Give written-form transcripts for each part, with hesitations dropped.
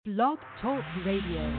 Blog Talk Radio.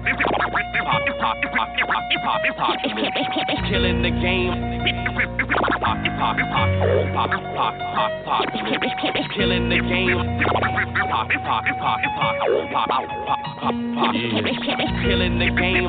Hip hop, killing the game. Killing the game. Killing the game.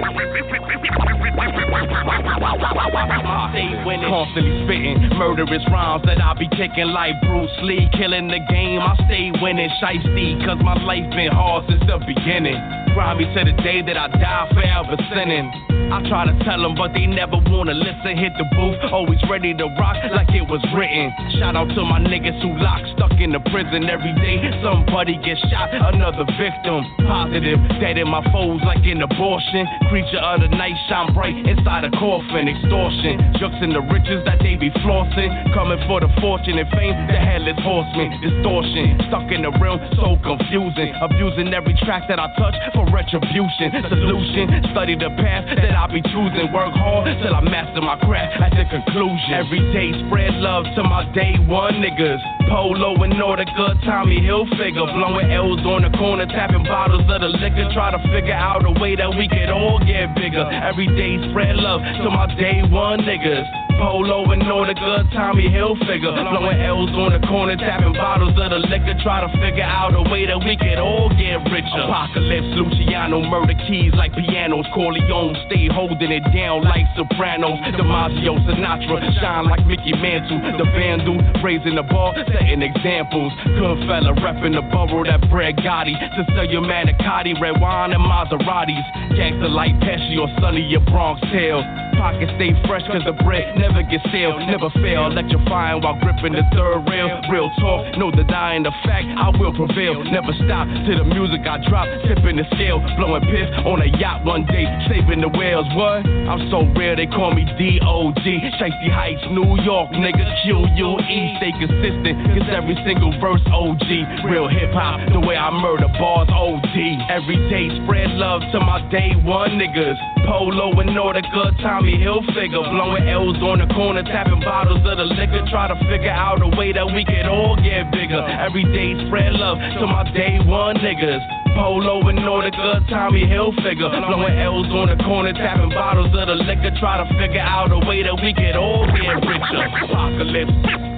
Stay winning. Constantly spitting murderous rhymes that I be kicking like Bruce Lee. Killing the game. I stay winning. Shiesty, cause my life been hard since the beginning. Grind me to the day that I die, forever sinning. I try to tell them, but they never wanna listen. Hit the booth, always ready to rock like it was written. Shout out to my niggas who locked, stuck in the prison every day. Somebody gets shot, another victim. Positive, dead in my foes like an abortion. Creature of the night, shine bright inside a coffin. Extortion, jokes in the riches that they be flossing. Coming for the fortune and fame, the headless horseman. Distortion, stuck in the realm, so confusing. Abusing every track that I touch for retribution. Solution, study the path that I be choosing. Work hard till I master my craft at the conclusion. Every day spread love to my day one niggas. Polo and all the good Tommy Hilfiger. Blowing L's on the corner, tapping bottles of the liquor. Try to figure out a way that we could all get bigger. Every day spread love to my day one niggas. Polo and all the good Tommy Hilfiger. Blowing L's on the corner, tapping bottles of the liquor. Try to figure out a way that we could all get richer. Apocalypse, Luciano, murder keys like pianos. Corleone, stay holding it down like Sopranos. DiMaggio, Sinatra, shine like Mickey Mantle. The vandal, raising the bar, setting examples. Good fella, repping the borough, that Brad Gotti. Cecilia Manicotti, red wine and Maseratis. Gangster like Pesci or Sonny, your Bronx tail. Pockets stay fresh cause the bread never gets stale. Never fail, electrifying while gripping the third rail. Real talk, no denying the fact, I will prevail. Never stop till the music I drop, tipping the scale. Blowing piss on a yacht one day, saving the whales. What? I'm so rare, they call me D.O.G. Shiesty Heights, New York, nigga, Q.U.E. Stay consistent, cause every single verse OG. Real hip-hop, the way I murder bars OD. Every day spread love to my day one niggas. Polo and all the good Tommy Hilfiger. Blowing L's on the corner, tapping bottles of the liquor. Try to figure out a way that we could all get bigger. Every day spread love to my day one niggas. Polo and all the good Tommy Hilfiger. Blowing L's on the corner, tapping bottles of the liquor. Try to figure out a way that we could all get richer. Apocalypse.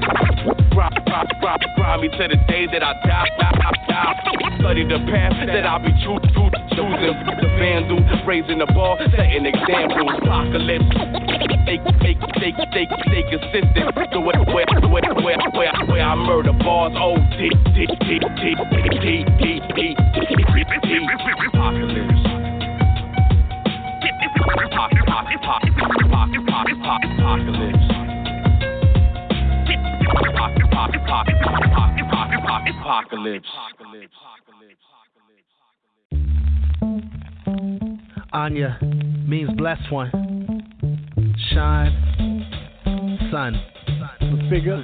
Grind me to the day that I die. Study the path that I be choosing. The vandal, raising the bar, setting examples. Apocalypse. Stay consistent. The way I murder bars. Apocalypse. Anya means blessed one. Shine, sun. Figure.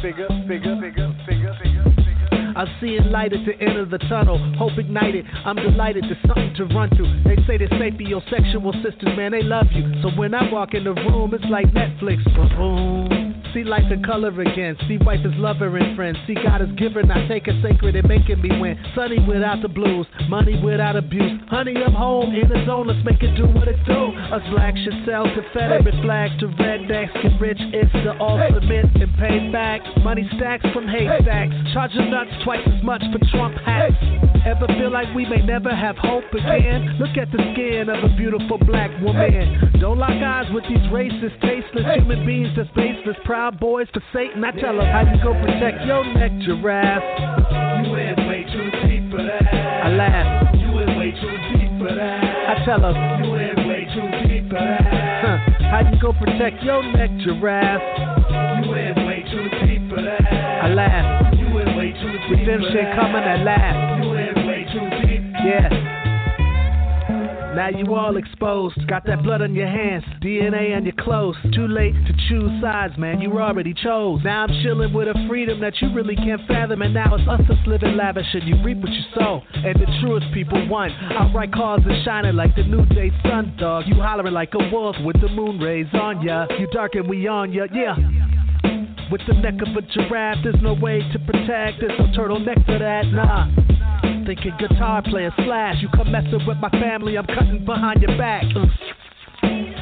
I'm seeing light at the end of the tunnel. Hope ignited. I'm delighted. There's something to run to. They say they're sapiosexual sisters, man. They love you. So when I walk in the room, it's like Netflix. Boom. See life in color again. See wife is lover and friend. See God is giver, not take it sacred and making me win. Sunny without the blues, money without abuse. Honey, I'm home in the zone. Let's make it do what it do. Us black should sell Confederate flags to rednecks. Get rich, it's the ultimate and pay back. Money stacks from haystacks. Charging nuts twice as much for Trump hats. Ever feel like we may never have hope again? Look at the skin of a beautiful black woman. Don't lock eyes with these racist, tasteless human beings that's baseless. Proud boys for Satan. I tell them how you go protect your neck, giraffe. You in way too deep for that. I laugh. You in way too deep for that. I tell them you in way too deep for that. How you go protect your neck, giraffe? You in way too deep for that. I laugh. You in way too deep for that. Redemption coming, I laugh. You in way too deep. Yeah. Now you all exposed, got that blood on your hands, DNA on your clothes. Too late to choose sides, man, you already chose. Now I'm chilling with a freedom that you really can't fathom. And now it's us that's living lavish and you reap what you sow. And the truest people won, outright cars are shining like the new day sun, dog. You hollering like a wolf with the moon rays on ya. You dark and we on ya, yeah. With the neck of a giraffe, there's no way to protect. There's no turtleneck for that, nah. Thinking guitar player Slash, you come messing with my family, I'm cutting behind your back.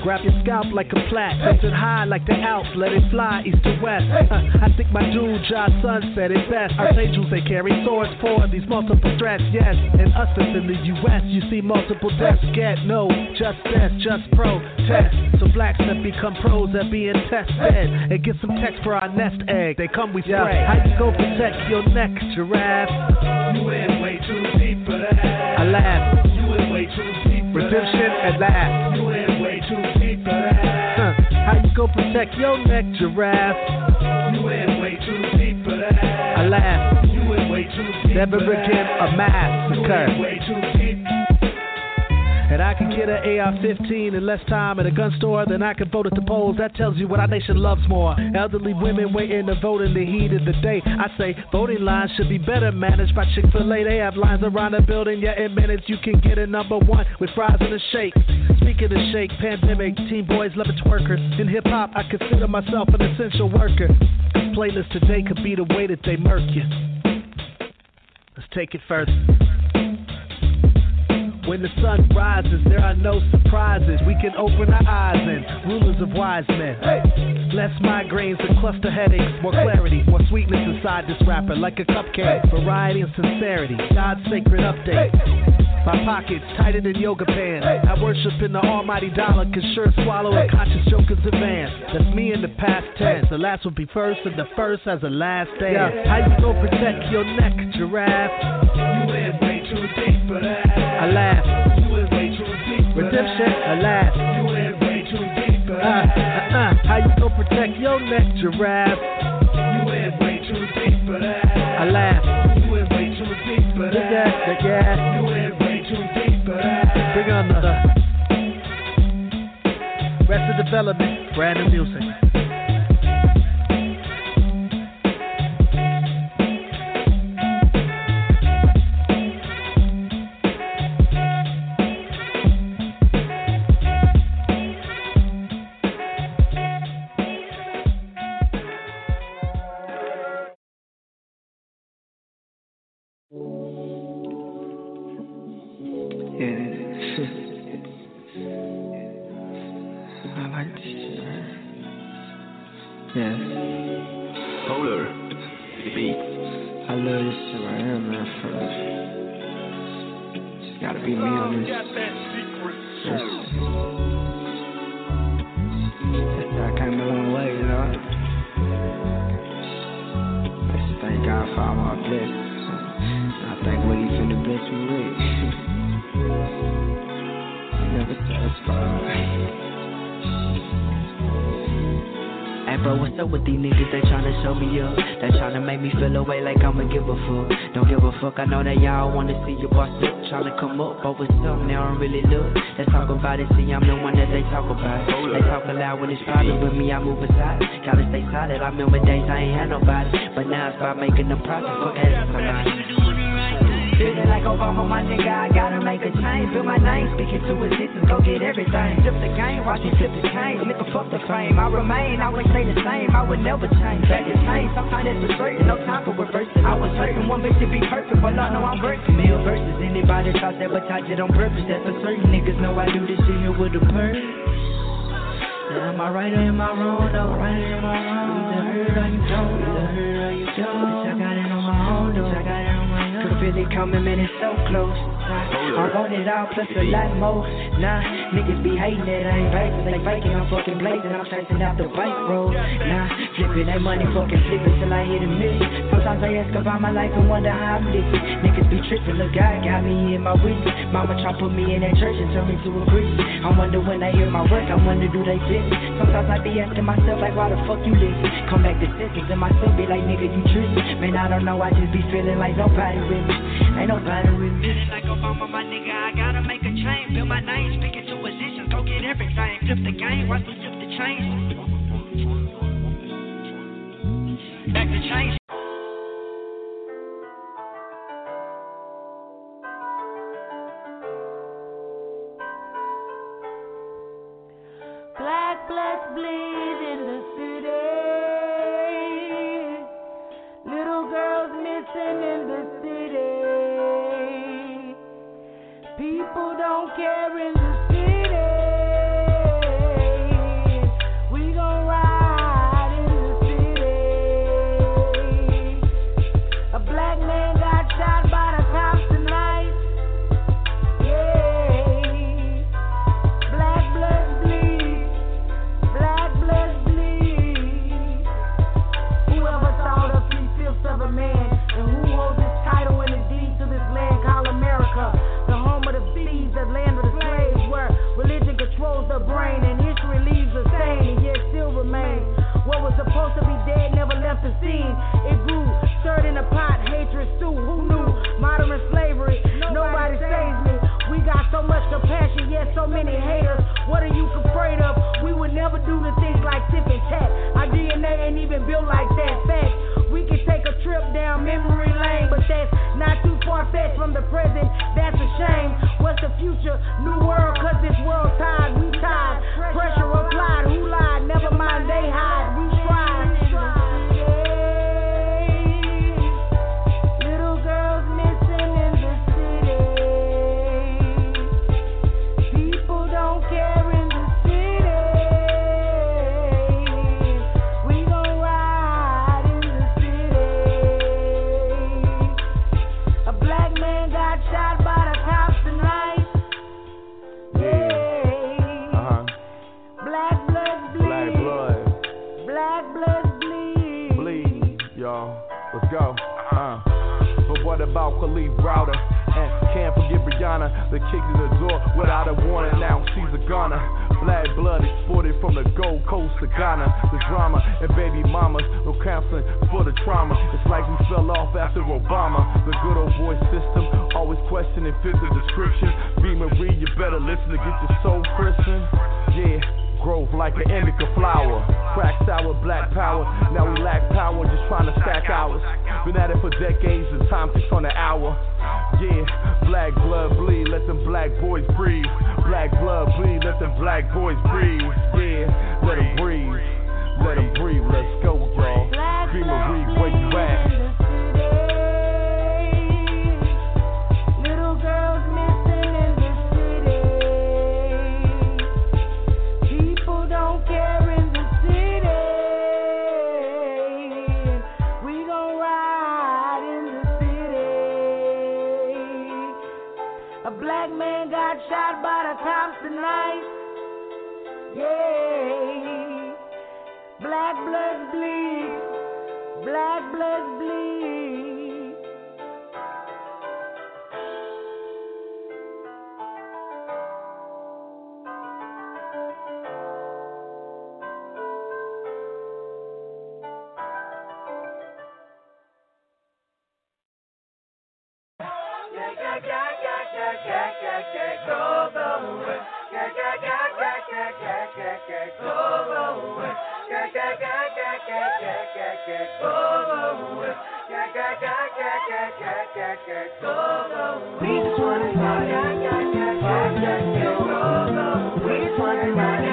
Grab your scalp like a plat, place it high like the Alps, let it fly east to west. I think my dude Josh Sun said it best. Archangels, they carry swords for these multiple threats, yes. And us that's in the U.S., you see multiple deaths. Get no justice, just protest. So blacks that become pros that being tested. And get some text for our nest egg, they come we spray. How you go protect your neck, giraffe? You in way too deep for that. I laugh. You in way too deep for Redemption that. at last. You in way too deep for that. How you go protect your neck, giraffe? You in way too deep for that. I laugh. You in way too deep Never for that. again a massacre. You in way too deep. And I can get an AR-15 in less time at a gun store than I can vote at the polls. That tells you what our nation loves more. Elderly women waiting to vote in the heat of the day. I say voting lines should be better managed by Chick-fil-A. They have lines around the building, yeah, in minutes you can get a number one with fries and a shake. Speaking of shake, pandemic, teen boys love its workers. In hip-hop, I consider myself an essential worker. This playlist today could be the way that they murk you. Let's take it further. When the sun rises, there are no surprises. We can open our eyes and rulers of wise men. Less migraines and cluster headaches, more clarity, more sweetness inside this rapper, like a cupcake. Variety and sincerity, God's sacred update. My pockets tighter than yoga pants. I worship in the almighty dollar, can sure swallow a conscious joker's advance. That's me in the past tense. The last will be first, and the first has a last dance. How you gon' protect your neck, giraffe? You in way too deep for that. I laugh. You in way too deep for Redemption, that. alas. You in way too deep for that. How you gon' protect your neck, giraffe? You in way too deep for that. I laugh. You in way too deep for that. Yeah. You in way too deep for that. Bring on the rest of development, brand new music. I know that y'all wanna see you boss up, tryna come up, but what's up, they don't really look. Let's talk about it, see I'm the one that they talk about. They talk aloud when it's private, with me I move aside. Gotta stay solid, I remember days I ain't had nobody, but now it's about making them profit, fuck asking somebody. Feeling like Obama, my nigga, I gotta make a change. Feel my name, speaking to assistants, go get everything. Flip the game, watch me flip the change. Nigga, fuck the fame, I remain, I would stay the same. I would never change, back to change. Sometimes it's frustrating, no time for reversing. I was hurting, one bitch to be perfect, but I know I'm working. Meal versus anybody try to sabotage it on purpose. That's for certain niggas know I do this shit here with a purpose. Now am I right or am I wrong? No, right or am I wrong? Either heard or you don't, either heard or you don't. Bitch, I got it on my own, though. Bitch, I got it on my own. Could feel it coming, man, it's so close. I want it all plus a lot more. Nah, niggas be hating that I ain't racing. They faking, I'm fucking blazing. I'm chasing out the bike road. Nah, flipping that money, fucking flipping till I hit a million. Sometimes I ask about my life and wonder how I'm living. Niggas be tripping, look, God got me in my witness. Mama try put me in that church and turn me to a Christian. I wonder when they hear my work, I wonder do they fit it. Sometimes I be asking myself like, why the fuck you listen? Come back to senses and myself be like, nigga, you tripping. Man, I don't know, I just be feeling like nobody with me. Ain't nobody with me. Feeling like Obama, my nigga, I gotta make a change. Feel my name, speaking to positions, go get everything. Flip the game, watch me flip the change. Back to change. Black bloods bleed in the city. Little girls missing in the city. People don't care in the city. so many haters. What are you afraid of? We would never do the things like tip and tap. Our DNA ain't even built like that. Fact, we can take a trip down memory lane, but that's not too far-fetched from the present. That's a shame. What's the future? New world, cause this world tied. We tied. Pressure applied. Who lied? Never mind, they hide. We strive. Little girls missing in the city. People don't care in the city. We gon' ride in the city. A black man got shot by the cops tonight. Yeah. Black blood bleed. Black blood bleed. Bleed, y'all. Let's go. But what about Khalif Browder? And can't forget Brianna that kicked in the door without a warning. Now she's a goner. Black blood exported from the Gold Coast to Ghana. The drama and baby mamas, no counseling for the trauma. It's like we fell off after Obama. The good old boy system, always questioning fit the description. B. Marie, you better listen to get your soul christened. Yeah. Growth like an indica flower. Crack sour, black power. Now we lack power, just trying to stack hours. Been at it for decades, and time ticks on the hour. Yeah, black blood bleed, let them black boys breathe. Black blood bleed, let them black boys breathe. Yeah, let them breathe. Let them breathe, let's go, y'all. Be Marie, where you at? Little girls missing in the city. People don't care in the city. We gon' ride in the city. A black man got shot by the cops tonight. Yeah. Black blood bleed. Black blood bleed. We just wanna party. We just wanna party.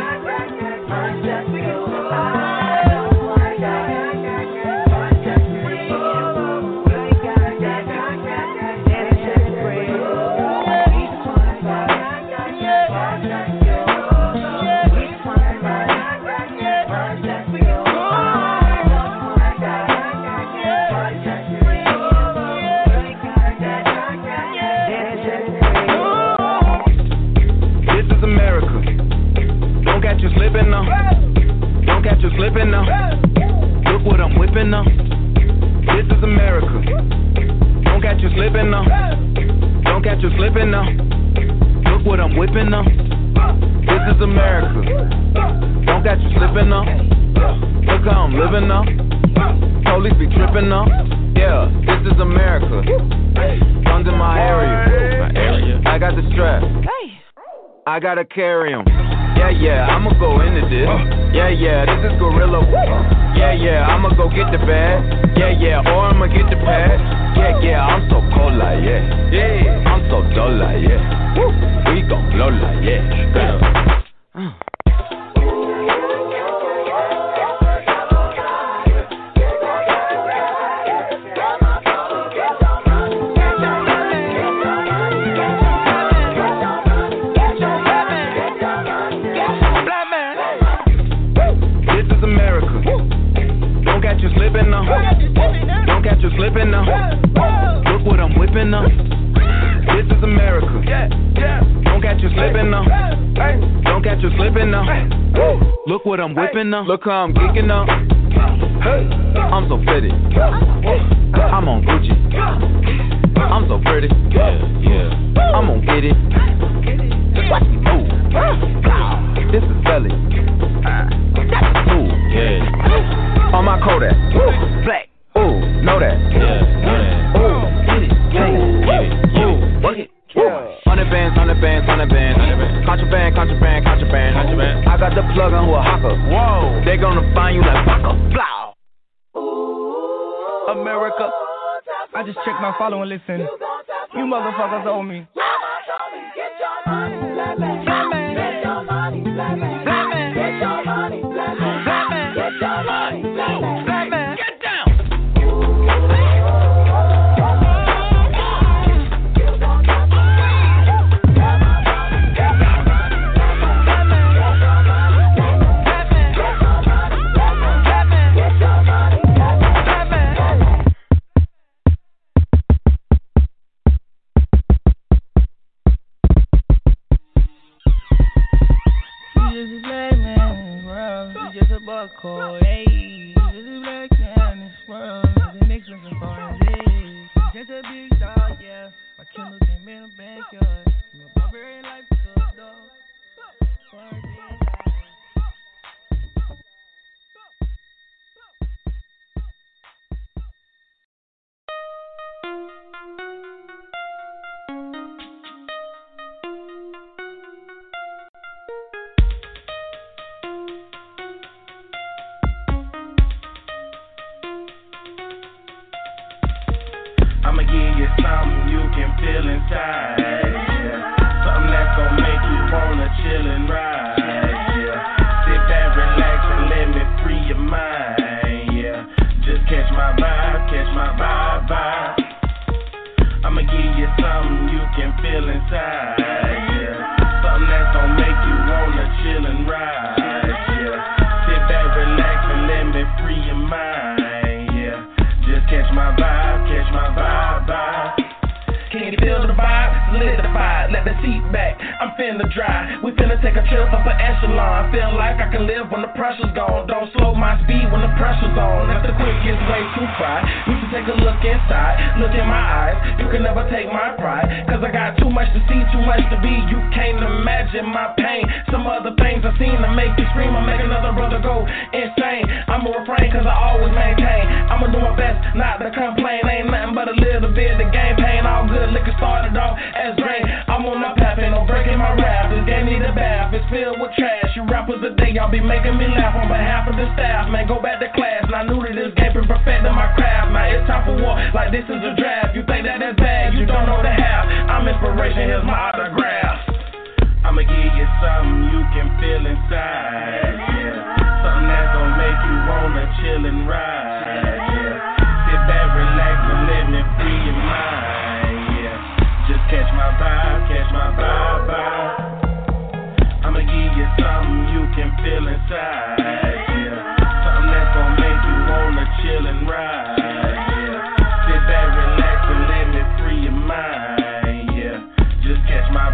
Slipping now, don't catch you slipping now. Look what I'm whipping now. This is America. Don't catch you slipping now. Don't catch you slipping now. Look what I'm whipping now. This is America. Don't catch you slipping now. Look how I'm living now. Police be tripping now. Yeah, this is America. Guns in my area. I got the strap. I gotta carry 'em. Yeah, I'ma go into this. Yeah, this is gorilla. Yeah, I'ma go get the bag. Yeah, or I'ma get the pad. Yeah, I'm so cold like yeah. I'm so dull like yeah. We gon' blow like yeah. Don't catch you slipping now. Look what I'm whipping now. This is America. Don't catch you slipping now. Don't catch you slipping now. Look what I'm whipping now. Look how I'm kicking now. I'm so pretty. I'm on Gucci. I'm so pretty. Yeah. I'm gonna get it. Just watch me move. This is belly. That's cool. Yeah. On my Kodak. Black. Ooh, know that. Yeah. Ooh, get it. Ooh, work it. 100 bands. Contraband. contraband. I got the plug on who a hawker. Whoa, they gonna find you like Waka. Blow. America. I just checked my follow and listen. You motherfuckers owe me. Get your money, black man. Get your money, black man. Get your money, black man. Get your money, black man. Get down. Cold, hey, this is black man in this world. They mix with some foreign days. Just a big dog, yeah. My Kindle came in the backyard. My barbarian life is so dog. I'ma give you something you can feel inside, yeah. Something that's gonna make you wanna chill and ride, yeah. Sit back, relax, and let me free your mind, yeah. Just catch my vibe, vibe. I'ma give you something you can feel inside, yeah. Something that's gonna make you wanna chill and ride, yeah. Sit back, relax, and let me free your mind, yeah. Just catch my vibe, vibe. Can you feel the vibe? Solidified, let the seat back. I'm finna dry. We finna take a trip up an echelon. Feel like I can live when the pressure's gone. Don't slow my speed when the pressure's on. If the quick gets way too far, you should take a look inside. Look in my eyes. You can never take my pride. Cause I got too much to see, too much to be. You can't imagine my pain. Some other things I've seen to make you scream. I make another brother go insane. I'ma refrain cause I always maintain. I'ma do my best not to complain. Ain't nothing but a little bit of game pain. All good liquor started off as drain. I'm on my path, ain't no breaking my rap. This game need a bath, it's filled with trash. You rappers today, y'all be making me laugh on behalf of the staff. Man, go back to class, and I knew that this game been perfecting my craft. Now it's time for war, like this is a draft. You think that that's bad, you don't know the half. I'm inspiration, here's my autograph. I'ma give you something you can feel inside, yeah. Something that's gonna make you wanna chill and ride, yeah. Sit back, relax, and let me free your mind, yeah. Just catch my vibe, vibe. I'ma give you something you can feel inside, yeah. Something that's gonna make you wanna chill and ride, yeah. Sit back, relax, and let me free your mind, yeah. Just catch my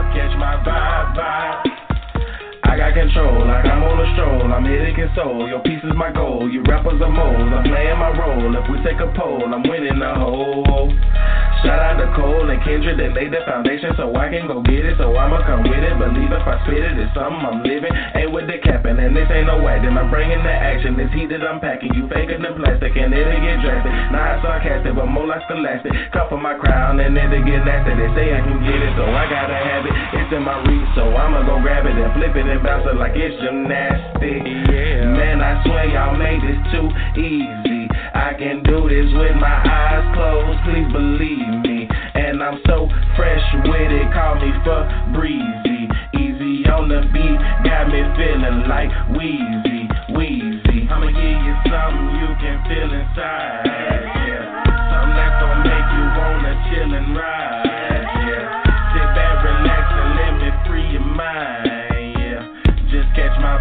vibe. I got control, like I'm on a stroll. I'm here to console. Your peace is my goal. You rappers are moles. I'm playing my role. If we take a poll, I'm winning the whole. Shout out to Cole and Kendrick, they laid the foundation so I can go get it. So I'ma come with it. Believe if I spit it, it's something I'm living. Ain't with the capping, and this ain't no whack. Then I'm bringing the action. This heat that I'm packing. You faking the plastic, and it'll get drastic. Not sarcastic, but more like scholastic. Come for my crown, and it'll get nasty. They say I can get it, so I gotta have it. It's in my reach, so I'ma go grab it and flip it and bounce it like it's gymnastics. Yeah. Man, I swear y'all made this too easy. I can do this with my eyes closed, please believe me. And I'm so fresh with it, call me Breezy. Easy on the beat, got me feeling like Wheezy. I'ma give you something you can feel inside, yeah. Something that's gonna make you wanna chill and ride, yeah. Sit back, relax, and let me free your mind, yeah. Just catch my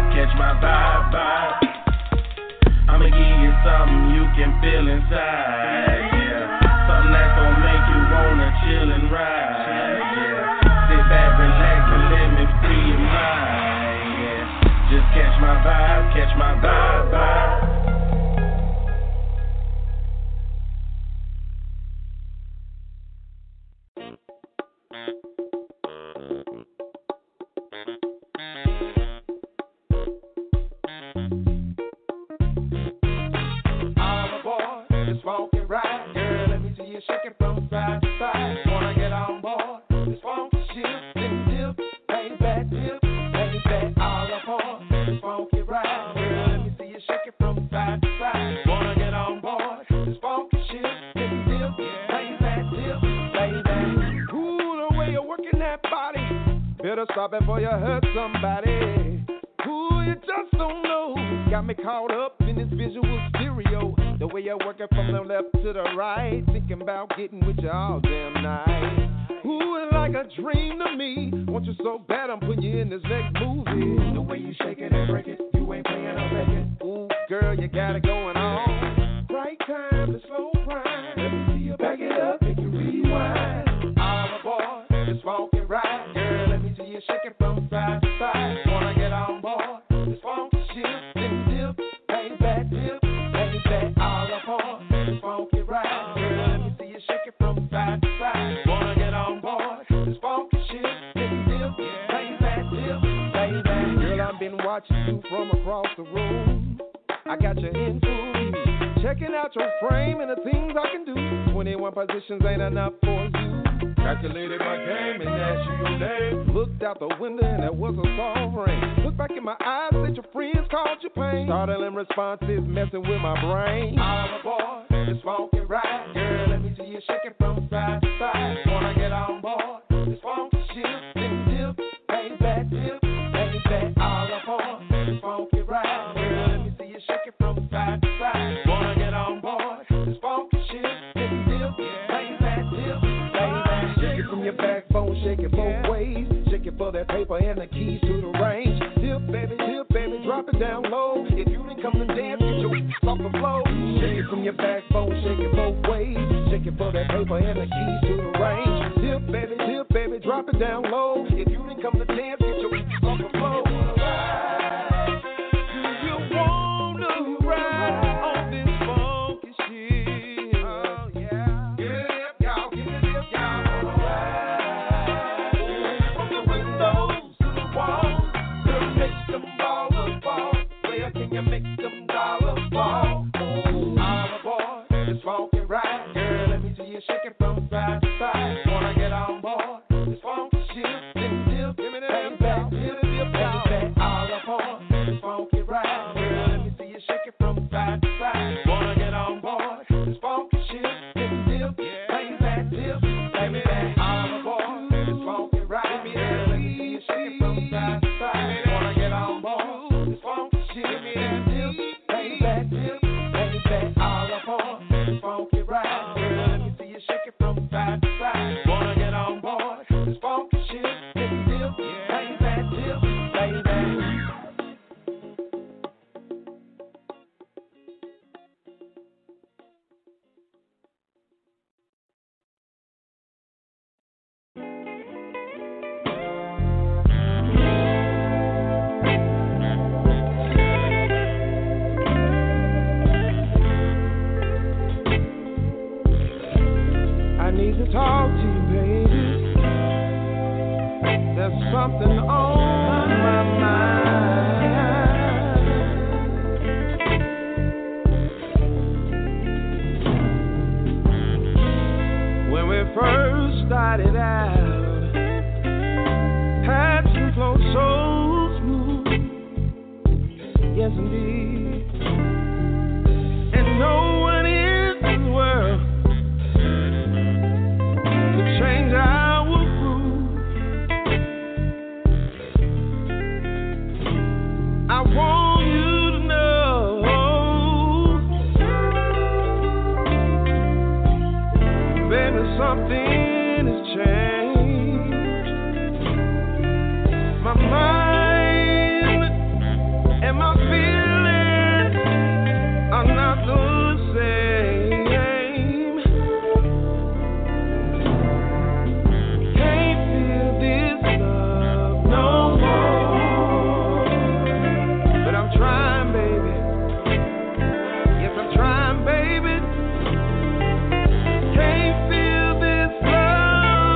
vibe. I'ma give you something you can feel inside, yeah. Something that's gonna make you wanna chill and ride, yeah. Sit back, relax, and let me free your mind, yeah. Just catch my vibe. All aboard this funky ride, girl. Let me see you shaking from side to side. Wanna get on board this funky ship and dip, baby. dip, baby, all up on this funky ride. Girl, let me see you shake it from side to side. Wanna get on board this funky shit? Dip, dip, baby. Ooh, the way you're working that body, better stop it before you hurt somebody. Ooh, you just don't know. Got me caught up in this visual stereo. The way you're working from the left to the right, thinking about getting with you all damn night. Ooh, it's like a dream to me. Want you so bad, I'm putting you in this next movie. The way you shake it and break it, you ain't playing no second. Ooh, girl, you got it going on. Right time to slow grind. Let me see you back it up, make you rewind. All aboard this funky ride. Girl, let me see you shake it from side to side. Wanna get on board this funky shit? Dip, baby, all aboard this funky ride. Girl, let me see you shake it from side to side. Wanna get on board this funky shit? Dip, baby. Girl, I've been watching you from across the room. I got you in full view, checking out your frame and the things I can do. 21 positions ain't enough for you. Calculated my game and asked you your name. Looked out the window and there was a soft rain. Looked back in my eyes, said your friends called you pain. Startling responses messing with my brain. All aboard this funky ride. Girl, let me see you shake it from side to side. Wanna get on board this funky shit? Dip, baby, all aboard this funky ride. Girl, let me see you shake it from side to side. Wanna get on board this funky shit? Dip, baby. Shake it from your backbone, shake it both ways. Shake it for that paper and the keys to the range. Dip, baby, drop it down low. If you didn't come to dance, get your off the floor. Shake it from your backbone, shake it both ways. Shake it for that paper and the keys to the range. Dip, baby, drop it down low. If you didn't come to dance, get your off the floor. Do you wanna ride on this funky shit? Oh yeah. Get it up, y'all. Wanna ride from the windows to the walls. Girl, make them dollars fall. Where can you make them dollars fall? All aboard this funky ride. Girl, let me see you shake it from side to side. Wanna get on board this funky shit? Dip, baby, all aboard this funky ride. Girl, let me see you shake it from side to side. Wanna get on board this funky shit? Dip, baby, all aboard this funky ride. Girl, let me see you shake it from side to side. Wanna get on board this funky shit? Dip, baby, all aboard this funky ride. Girl, let me see you shake it from side to side. Wanna get on board this funky shit? Dip, baby. I need to talk to you, baby. There's something on my mind. When we first started out, passion flowed so smooth. Yes, indeed. And no one in this world to change our groove. I want you to know, baby, something has changed. My mind and my feelings are not the same. Trying, baby. Can't feel this love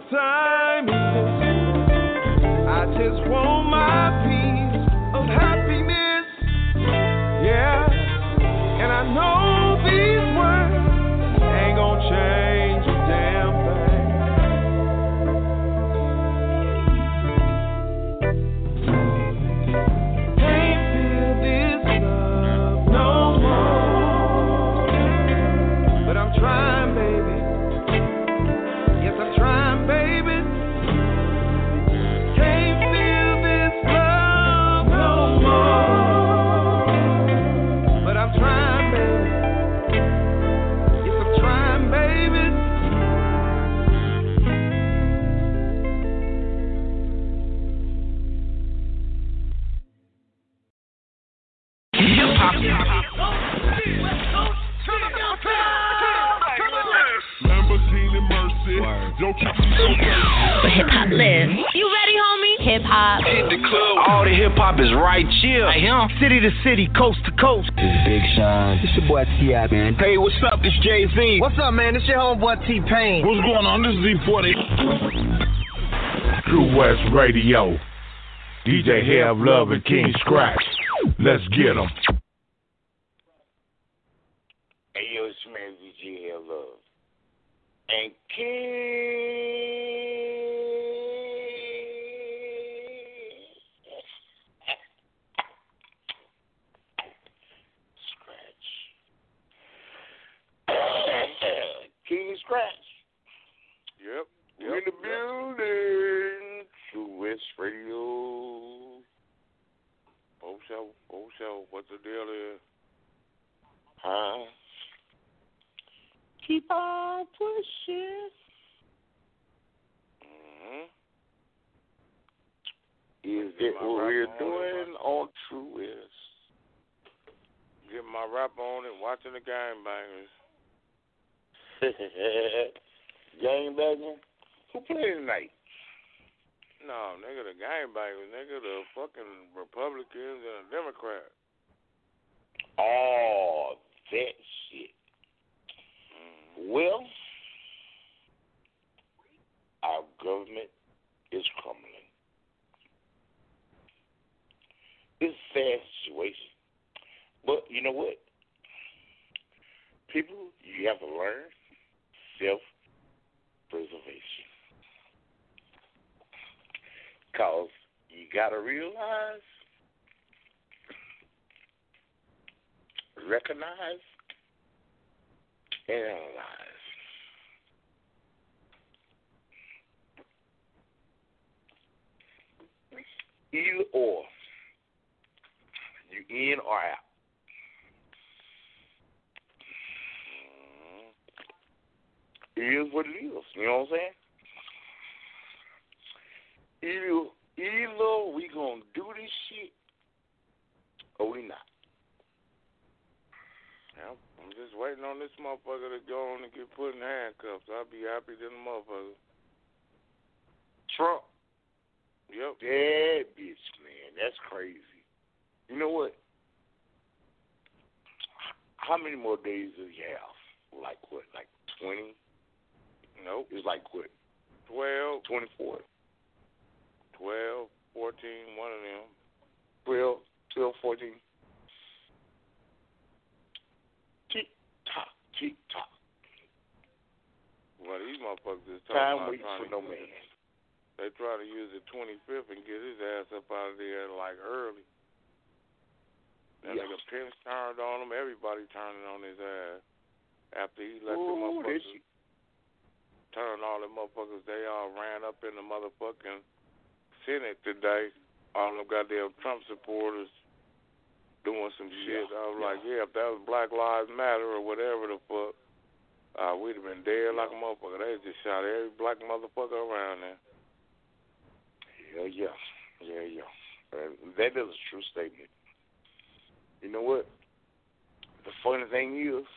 time is this? I just want my piece of happiness. Yeah, and I know these words ain't gonna change a damn thing. Can't feel this love no more, but I'm trying, baby. Yes, I'm trying, baby. Can't feel this love no more, but I'm trying, baby. Yes, I'm trying, baby. Lamborghini Mercy. Yo, keep me so Where hip hop lives. You ready, homie? Hip hop. Hit the club. All the hip hop is right chill. Right here. City to city, coast to coast. This is Big Sean. This your boy T.I., man. Hey, what's up? This Jay-Z. What's up, man? This your homeboy T-Pain. What's going on? This is Z40. True West Radio. DJ Have Love and King Scratch. Let's get 'em. Hey, yo, it's your man DJ Have Love. And King Scratch. Yep. We're in the building. True West Radio. Oh, what the deal is? Huh? Keep on pushing. Is that what we're doing on True West? Getting my rap on and watching the game bangers. Game banging? Who playing tonight? No, nigga, the game bangers. Nigga, the fucking Republicans and the Democrats. Oh, that shit. Well, our government is crumbling. It's a sad situation. But you know what? People, you have to learn self-preservation. Because you got to realize, recognize, and analyze. Either or. You in or out. It is what it is. You know what I'm saying? Either we gonna do this shit or we not. Yep. I'm just waiting on this motherfucker to go on and get put in handcuffs. I'll be happy than the motherfucker. Trump. Yep. That bitch, man. That's crazy. You know what? How many more days do you have? Like what? Like 20? Nope. It's like what? 12. 24. 12, 14, one of them. 12, 14. Tick-tock. Well, these motherfuckers is time waits for no man. They try to use the 25th and get his ass up out of there like early. That nigga Pence turned on him. Everybody turning on his ass. After he let the motherfuckers turn all the motherfuckers, they all ran up in the motherfucking Senate today. All them goddamn Trump supporters doing some shit. I was like, if that was Black Lives Matter or whatever the fuck, we'd have been dead like a motherfucker. They just shot every black motherfucker around there. Yeah. That is a true statement. You know what? The funny thing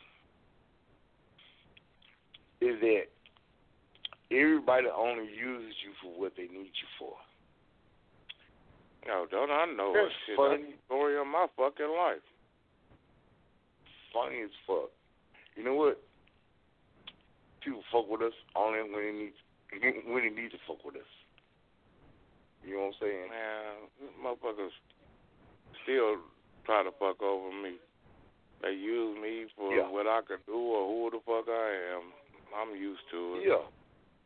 is that everybody only uses you for what they need you for. Yo, don't I know That's shit? funny. That's the story of my fucking life. Funny as fuck. You know what? People fuck with us only when they need when he need to fuck with us. You know what I'm saying? Man, motherfuckers still try to fuck over me. They use me for what I can do or who the fuck I am. I'm used to it. Yeah.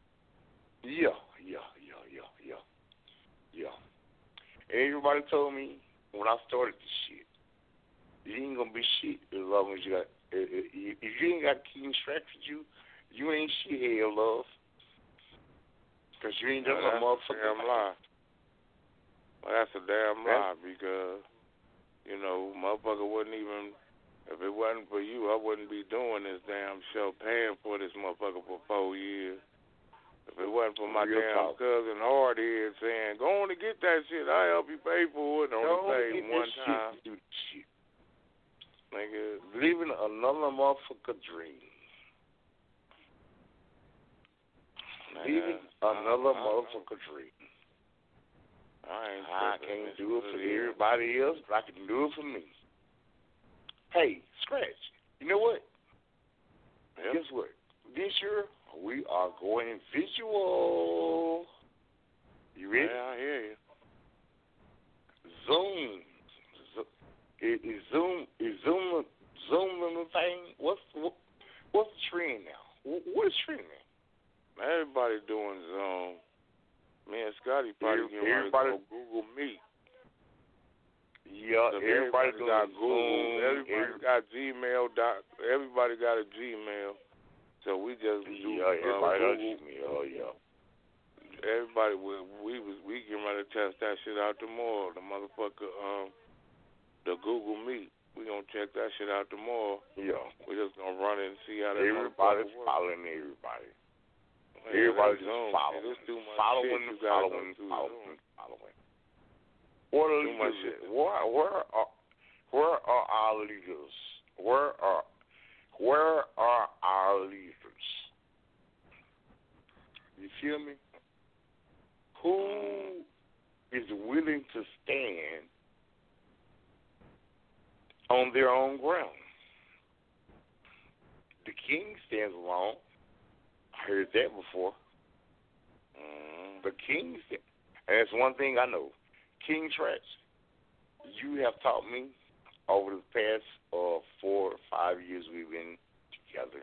And everybody told me when I started this shit, you ain't gonna be shit as long as you got. If you ain't got King Strax with you, you ain't shit, hell, love. Because you ain't done a motherfucker. Damn lie. Well, that's a damn lie because, you know, motherfucker wouldn't even, if it wasn't for you, I wouldn't be doing this damn show, paying for this motherfucker for 4 years. If it wasn't for my damn cousin Hardhead saying, go on and get that shit, I'll help you pay for it. Only paid one time. Shit. Nigga. Living another motherfucker dream. Living another motherfucker dream. I can't do it for everybody else, but I can do it for me. Hey, Scratch, you know what? Yep. Guess what? This year, we are going visual. You ready? Yeah, I hear you. Zoom. Is Zoom the thing? What's the trend now? What is trend now? Everybody doing Zoom. Me and Scotty probably getting ready to go Google Meet. Yeah, everybody got doing Google. Zoom. Everybody got Gmail. Everybody got a Gmail. So we just do everybody got Google. Gmail. Everybody, we getting ready to test that shit out tomorrow. The motherfucker, the Google Meet. We gonna check that shit out tomorrow. Yeah. We just gonna run it and see how that everybody's works. following everybody. Yeah, everybody's just following. What are leaders? Where are our leaders? Where are our leaders? You feel me? Who is willing to stand on their own ground? The king stands alone. I heard that before. The king stands. And that's one thing I know. King Strax, you have taught me over the past 4 or 5 years we've been together.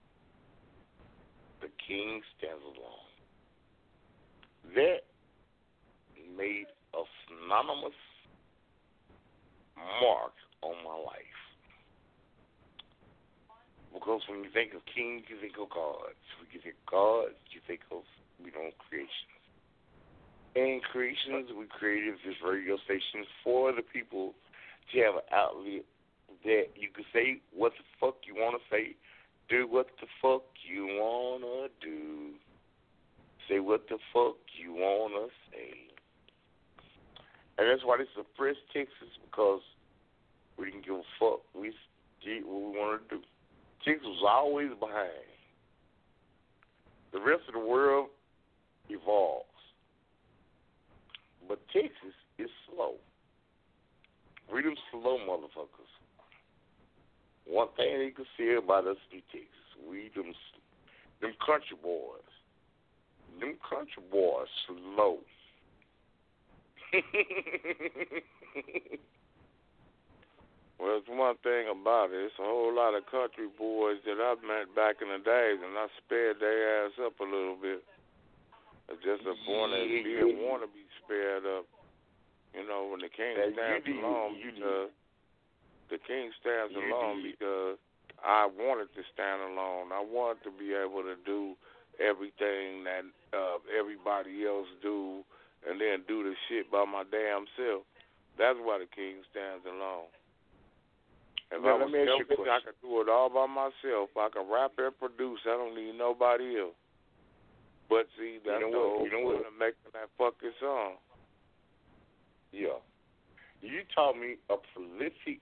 The king stands alone. That made a synonymous mark on my life. Because when you think of kings, you think of gods. When you think of gods, you think of, creations. And creations, we created this radio station for the people to have an outlet that you can say what the fuck you want to say, do what the fuck you want to do, say what the fuck you want to say. And that's why this is a fresh Texas, because we didn't give a fuck. We did what we wanted to do. Texas was always behind. The rest of the world evolves. But Texas is slow. We them slow motherfuckers. One thing you can say about us in Texas, we them country boys. Them country boys slow. Well, it's one thing about it. It's a whole lot of country boys that I've met back in the days, and I spared their ass up a little bit. It's just a want to be spared up. When the king stands alone, because the king stands alone because I wanted to stand alone. I wanted to be able to do everything that everybody else do, and then do the shit by my damn self. That's why the king stands alone. If I was selfish, I could do it all by myself. I could rap and produce. I don't need nobody else. But see, that's the whole point of making that fucking song. Yeah. You taught me a prolific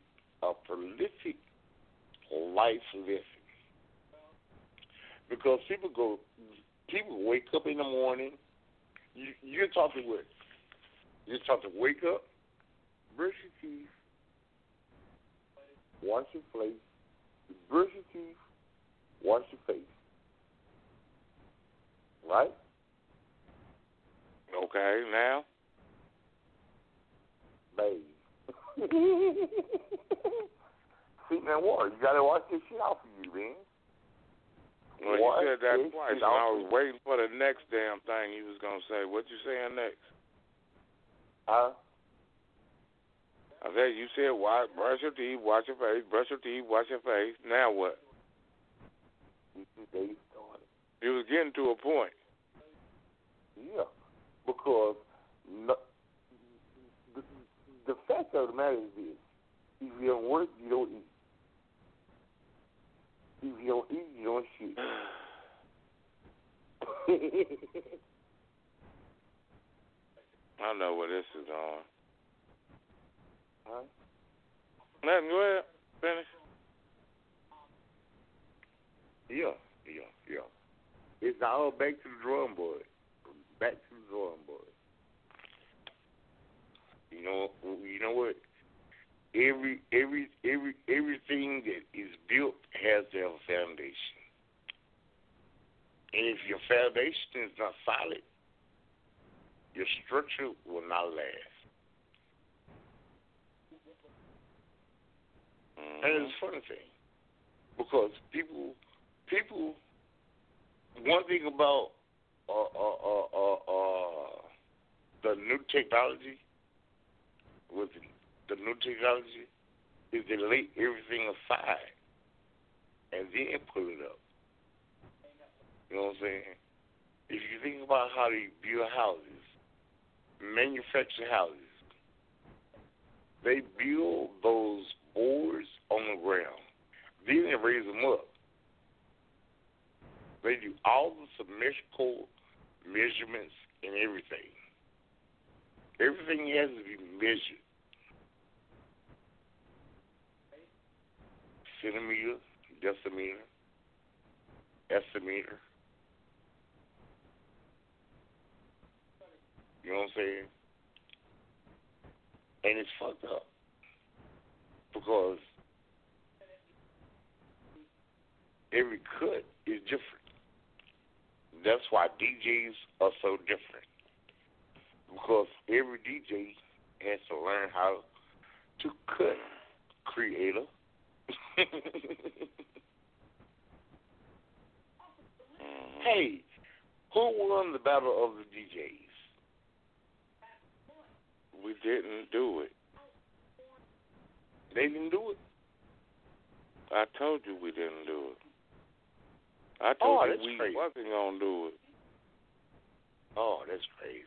life lesson. Because people wake up in the morning. You're taught to what? You're taught to wake up, brush your teeth, wash your face, brush your teeth, wash your face. Right? Okay, now? Baby. See, man, what? You gotta watch this shit out for you, man. Well, you said that twice, and I was waiting for the next damn thing you was going to say. What you saying next? Huh? I said, you said, brush your teeth, wash your face, brush your teeth, wash your face. Now what? You was getting to a point. Yeah, because the fact of the matter is this. If you don't work, you don't eat. If you don't eat, you don't shoot. I know where this is on. Huh? Nothing, go ahead. Finish. Yeah. It's all back to the drawing board. Back to the drawing board. You know what? Everything that is built has to have a foundation. And if your foundation is not solid, your structure will not last. And it's a funny thing. Because people one thing about the new technology with the new technology is they lay everything aside and then pull it up. You know what I'm saying? If you think about how they build houses, manufacture houses, they build those boards on the ground. Then they raise them up. They do all the symmetrical measurements and everything. Everything has to be measured. Centimeter, decimeter, estimeter. You know what I'm saying? And it's fucked up. Because every cut is different. That's why DJs are so different. Because every DJ has to learn how to cut creator. Hey, who won the battle of the DJs? We didn't do it. They didn't do it? I told you we didn't do it. I told you we wasn't going to do it. Oh, that's crazy.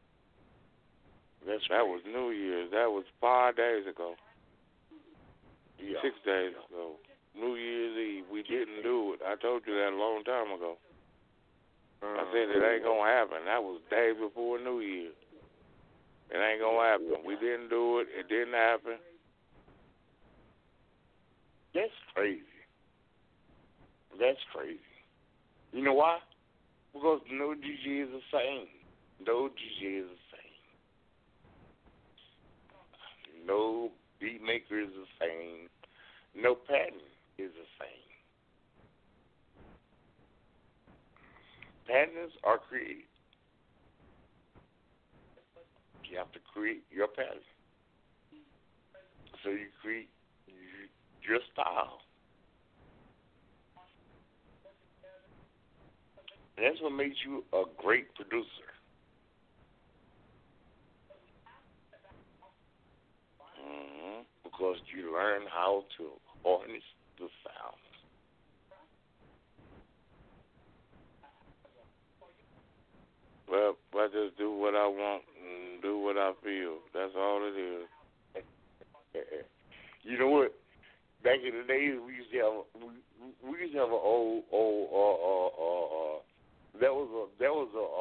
That was New Year's. That was 5 days ago. Yeah. 6 days ago. New Year's Eve. We didn't do it. I told you that a long time ago. I said it ain't going to happen. That was the day before New Year. It ain't going to happen. We didn't do it. It didn't happen. That's crazy. That's crazy. You know why? Because no DJ is the same. No DJ is the same. No beat maker is the same. No pattern is the same. Patterns are created. You have to create your pattern. So you create your style. And that's what makes you a great producer. Because you learn how to harness the sound. Well, I just do what I want and do what I feel. That's all it is. You know what? Back in the days, we used to have an old that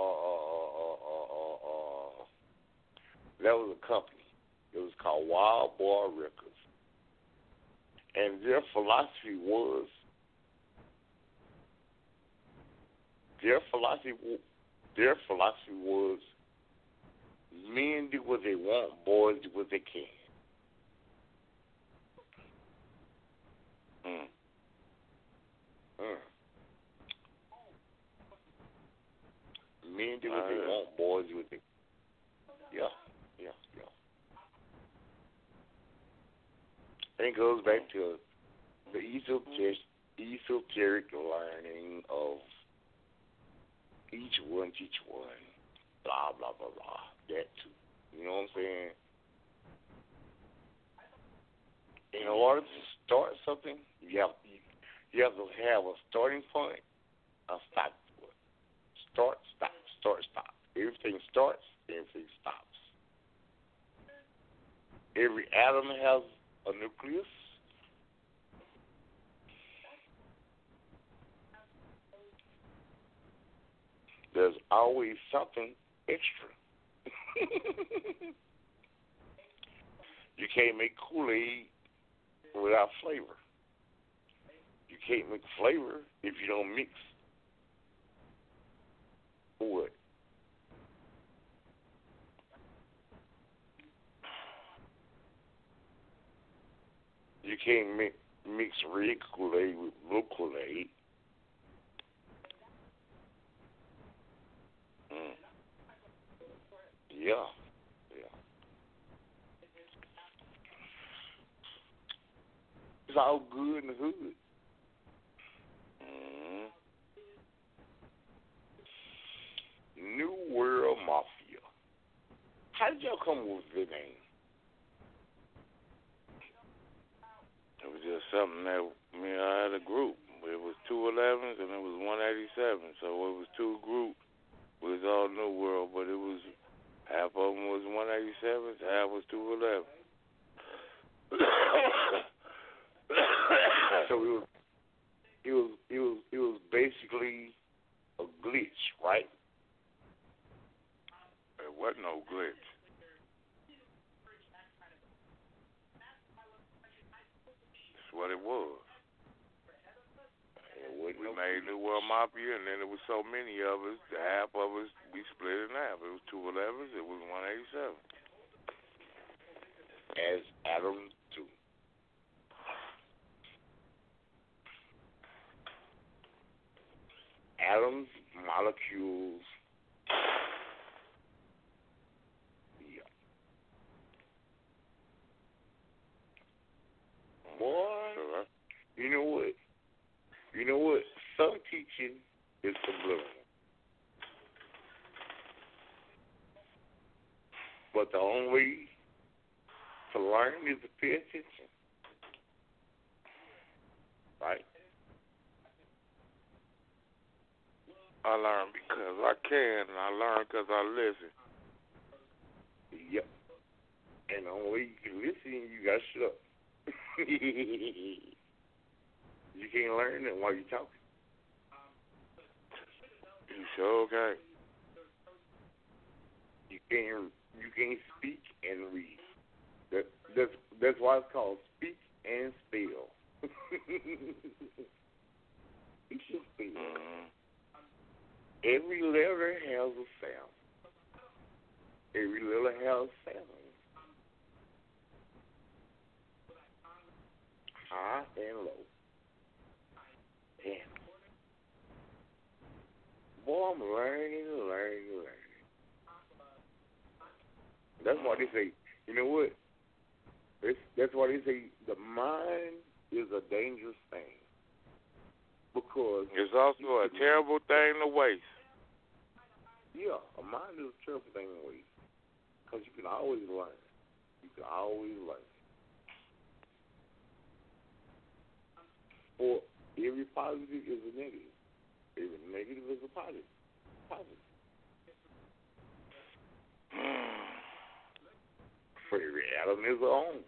was a company. It was called Wild Boy Records, and their philosophy was men do what they want, boys do what they can. Men do what they want, boys do what they can. Yeah. And it goes back to the esoteric learning of each one teach one, blah, blah, blah, blah. That too. You know what I'm saying? In order to start something, you have to have a starting point, a stop point. Start, stop. Everything starts, everything stops. Every atom has a nucleus. There's always something extra. You can't make Kool-Aid without flavor. You can't make flavor if you don't mix what? You can't mix red Kool-Aid with blue Kool-Aid. Yeah. It's all good in the hood. New World Mafia. How did y'all come up with the name? It was just something that I had a group. It was 211s and it was 187. So it was two groups. It was all New World, but it was half of them was 187s, half was 211. So it was basically a glitch, right? There wasn't no glitch. That's what it was. We made New World Mafia, and then there was so many of us, half of us, we split in half. It was 211s, it was 187. As Adam 2. Atoms, molecules. Yeah. Boy, you know what? Some teaching is subliminal. But the only way to learn is to pay attention. Right? I learn because I can, and I learn because I listen. Yep. And the only way you can listen, you got to shut up. You can't learn it while you're talking. You sure can. You can't speak and read. That's why it's called speak and spell. Speak and spell. Every letter has a sound. Every letter has sound. High and low. Damn. Boy, I'm learning. That's why they say, you know what? That's why they say the mind is a dangerous thing. Because it's also a terrible thing to waste. Yeah, a mind is a terrible thing to waste. Because you can always learn. For every positive is a negative. Every negative is a positive. For every atom is a own.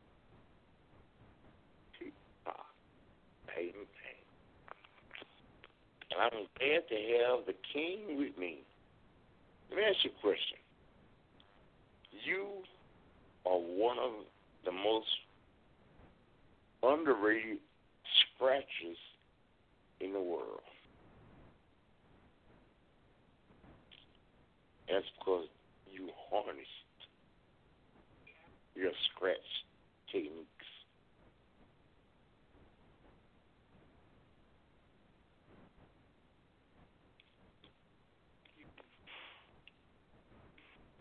And I'm glad to have the king with me. Let me ask you a question. You are one of the most underrated scratchers in the world. That's because you harnessed your scratch techniques.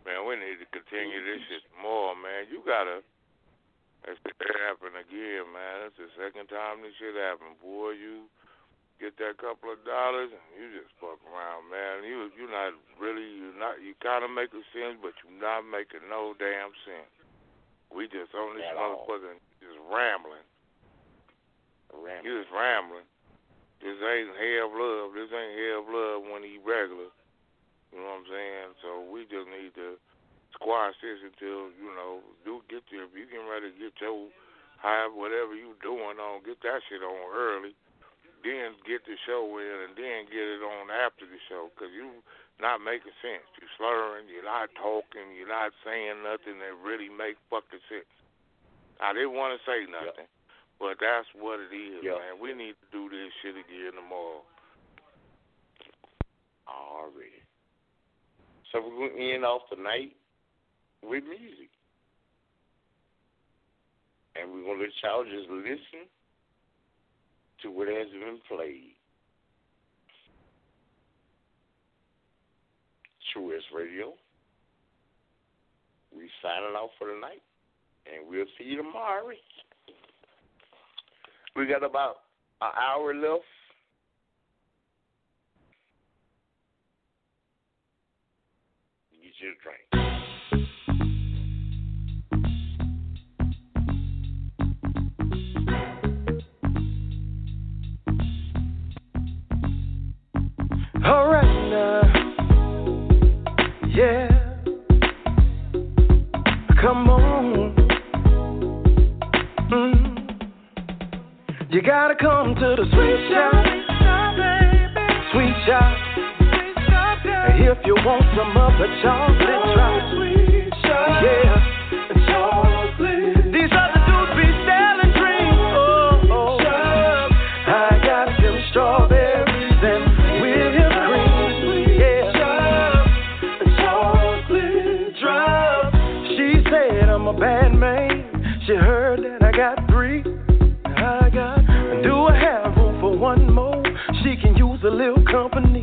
Man, we need to continue this shit more, man. You gotta. If it happen again, man, that's the second time this shit happened. Boy, you get that couple of dollars and you just fuck around, man. You kind of making sense, but you're not making no damn sense. We just on this motherfucker just rambling. You just rambling. This ain't hell love. This ain't hell love when he regular. You know what I'm saying? So we just need to squash this until, if you can ready to get your hive, whatever you doing on, get that shit on early, then get the show in, and then get it on after the show, because you not making sense. You're slurring, you're not talking, you're not saying nothing that really make fucking sense. I didn't want to say nothing, but that's what it is, man. We need to do this shit again tomorrow. Already. So we're going to end off tonight with music. And we're going to let y'all just listen to what has been played. True S Radio. We signing off for the night. And we'll see you tomorrow. We got about an hour left. Get you a drink. All right now, yeah, come on. You gotta come to the sweet shop, sweet shop. If you want some of the chocolate drop, sweet shop, yeah, chocolate. These other dudes be selling dreams, oh, shop. I got them strawberries and whipped cream, yeah, chocolate drop. She said I'm a bad man. She heard that I got 3. Do I have room for one more? She can use a little company,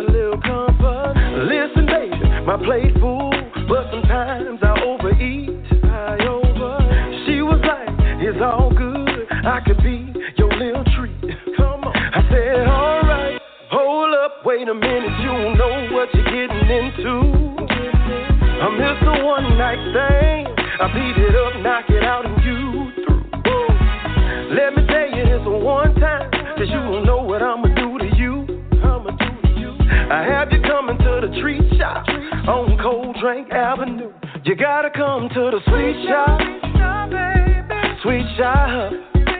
Listen, baby, my plate full, but sometimes I overeat. She was like, it's all good. I could be your little treat. Come on. I said, all right, hold up, wait a minute. You don't know what you're getting into. I'm Mr. One Night Stand. I beat it up, knock it out, and you through. Let me tell you this one time, 'cause you don't know what I'ma do to you. I have you coming to the treat shop on Cold Drink Avenue. You gotta come to the sweet shop, sweet shop.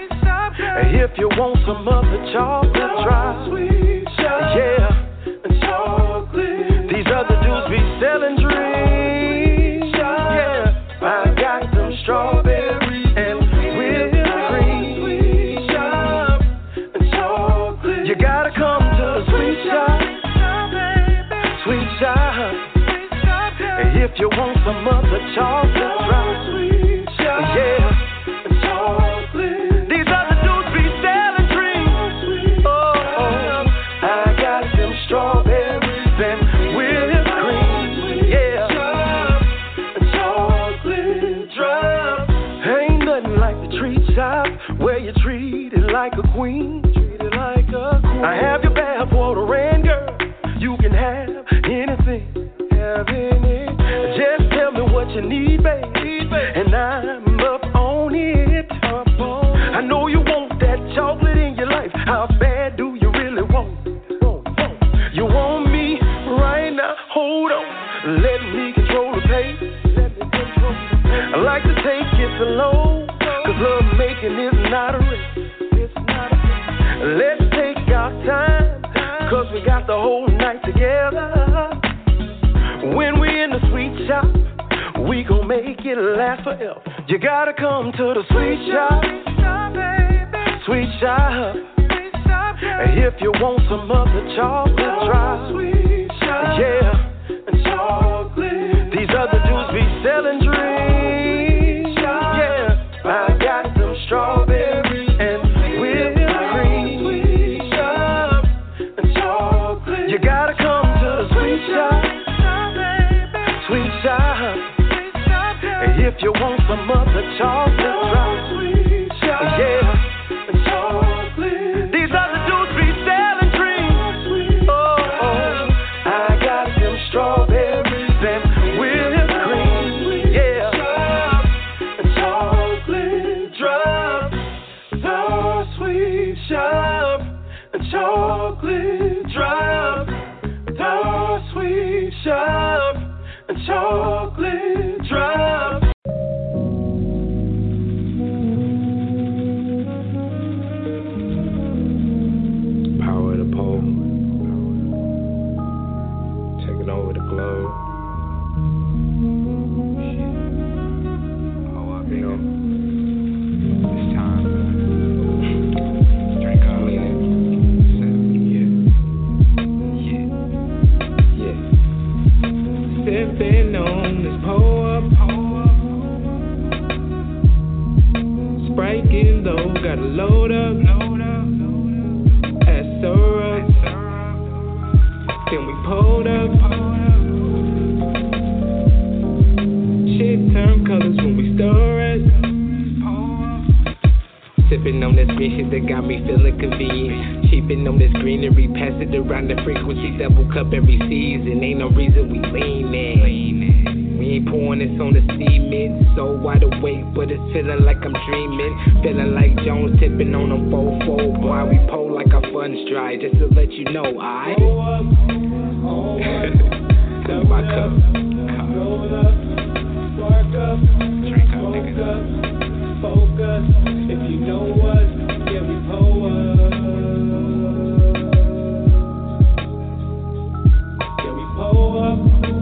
If you want some of the chocolate drop, sweet shop, yeah, chocolate. These other dudes be selling dreams, yeah. I got some strawberries and whipped cream, sweet shop, chocolate. You gotta come to the sweet shop, sweet shop. If you want some of the chocolate drop, sweet shop, yeah, chocolate. These other dudes be selling dreams, oh, I got them strawberries and whipped cream, yeah, chocolate drop. Ain't nothing like the treat shop where you treat it like a queen. I have your bathwater and girl, you can have anything, Just tell me what you need, baby, and I'm up on it. I know you want that chocolate in your life. How bad do you really want it? You want me right now? Hold on, let me control the pace. I like to take it slow, 'cause love making is not a race. Let's take our time, 'cause we got the whole night together. When we in the sweet shop, we gon' make it last forever. You gotta come to the sweet shop, sweet shop. If you want some of the chocolate drop, sweet shop, yeah, chocolate. These other dudes be selling dreams, yeah. I got some strawberries and whipped cream, sweet shop, chocolate. You gotta come to the sweet shop, sweet shop. If you want some of the chocolate drop, yeah, chocolate. These are the dudes be selling dreams. Oh, I got them strawberries and whipped cream. Yeah, chocolate drop, the sweet shop. Chocolate drop, the sweet shop. Chocolate drop. Power of the pole, taking over the globe. Oh, I feel it's time. Drink up, sipping on this pour-up. Sprite getting low, gotta load up. Add syrup. Then we pulled up. Shit turn colors when we stir it. Sipping on this green shit that got me feeling convenient. Cheaping on this greenery, pass it around the frequency, double cup every season. Ain't no reason we leanin'. We ain't pouring this on the cement, so wide awake, but it's feeling like I'm dreaming. Feeling like Jones tipping on them 4-4. Boy, we pull like our funds dry, just to let you know, I fill my cup. Roll up, spark up, drink up, nigga. Focus, if you know what, yeah, we pull up. Yeah, we pull up.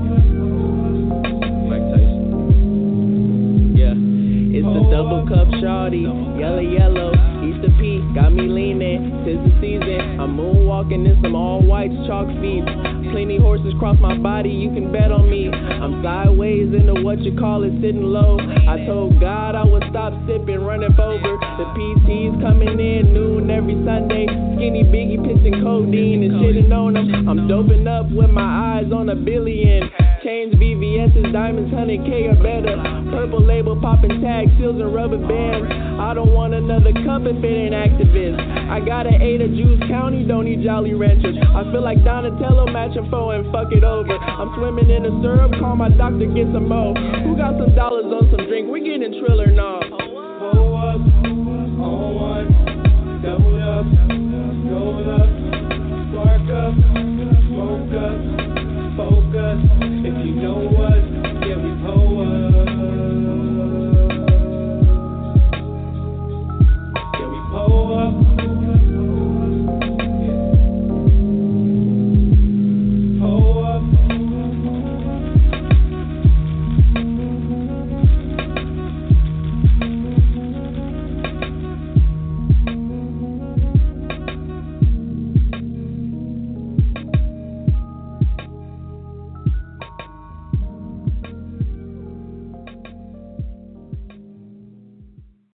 Mike Tyson. Yeah, it's a double cup shawty, yellow, Easter P, got me leaning, 'tis the season, I'm moonwalking in some all white chalk feet. Plenty horses cross my body, you can bet on me. I'm sideways into what you call it, sitting low. I told God I would stop sipping, running over. The PT's coming in noon every Sunday. Skinny Biggie pitching codeine and shitting on them. I'm doping up with my eyes on $1 billion. Change VVS's diamonds, 100K or better. Purple label popping tags, seals and rubber bands. I don't want another cup if it ain't activist. I got an 8 of Juice County, don't need Jolly Ranchers. I feel like Donatello matching 4 and fuck it over. I'm swimming in the syrup, call my doctor, get some more. Who got some dollars on some drink? We getting Triller now. Pull up, on one.